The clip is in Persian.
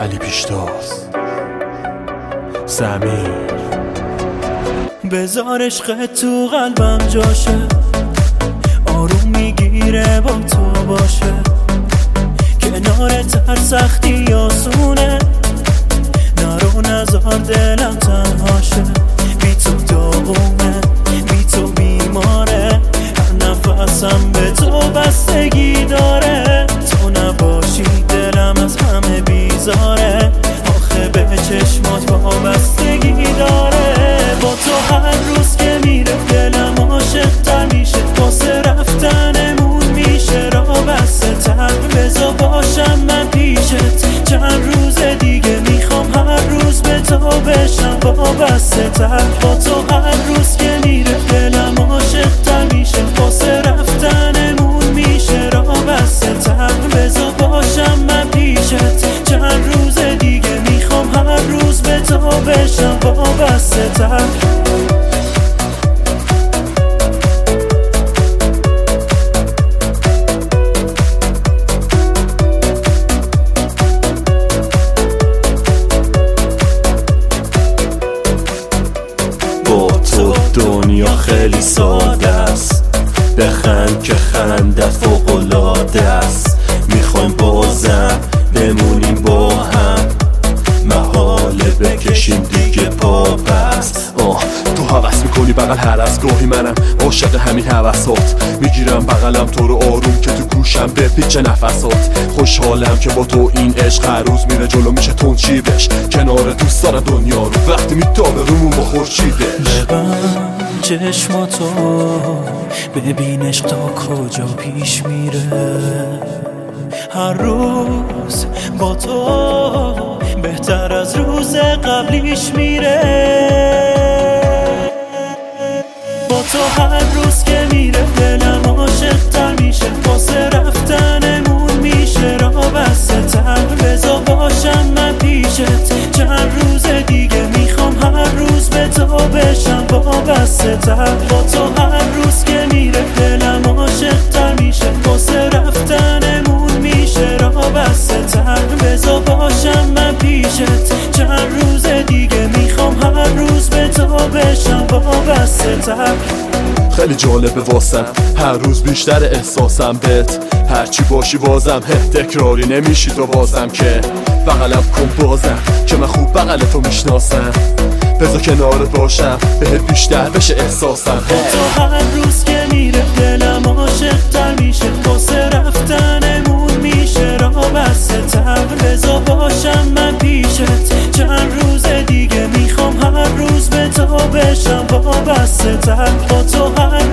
علی پیشتاز زمین. بذار عشقت تو قلبم جاشه، آروم میگیره با تو باشه، کنارت هر سختی آسونه، نرو نزار دلم تنهاشه، بی تو داغونه، بی تو بیماره، هر نفسم به تو بستگی داره، تو نباشی دلم از همه بیزاره، آخه به چشمات وابستگی داره، با تو هر روز که میره دلم عاشق تر میشه، واسه رفتنمون میشه راه بسته تر، بذار باشم من پیشت چند روز دیگه، میخوام هر روز به تو بشم وابسته تر، با تو هر روز که میره دلم عاشق تر میشه، واسه رفتنمون میشه راه بسته تر، بذار باشم من پیشت چند روز دیگه، میخوام هر روز به تو بشم وابسته تر. با تو دنیا خیلی ساده است، بخند که خنده فوق‌العاده است، میخوایم بازم بمونیم با هم، محاله بکشیم دیگه پا بست. تو حوث میکنی بغل هر از گاهی منم عاشق همین حوثات، میگیرم بغلم تو رو آروم که تو گوشم بپیچه نفسات، خوشحالم که با تو این عشق هر روز میره جلو، میشه تنچیبش کنار دوستان دنیا رو، وقتی میتابه رومون با خورشیدش. ببند چشماتو ببینش تا کجا پیش میره، هر روز با تو بهتر از روز قبلیش میره، با تو هر روز که میره دلم عاشق تر میشه، واسه رفتنمون میشه راه بسته تر، بذار باشم من پیشت چند روز دیگه، میخوام هر روز به تو بشم وابسته تر، با تو هر روز که میره دلم عاشق تر میشه، واسه رفتنمون میشه راه بسته تر، بذار باشم من پیشت چند روز دیگه، میخوام هر روز به تو بشم وابسته تر. خیلی جالبه واسم هر روز بیشتر احساسم بهت، هرچی باشی بازم تکراری نمیشی تو بازم، که بغلم کن بازم که من خوب بغل تو میشناسم، بذار کنارت باشم بهت بیشتر بشه احساسم. با تو هر روز که میره دلم عاشق تر میشه، واسه رفتنمون میشه راه بسته تر، بذار باشم من پیشت چند روز دیگه، میخوام هر روز به تو بشم وابسته تر، با تو هر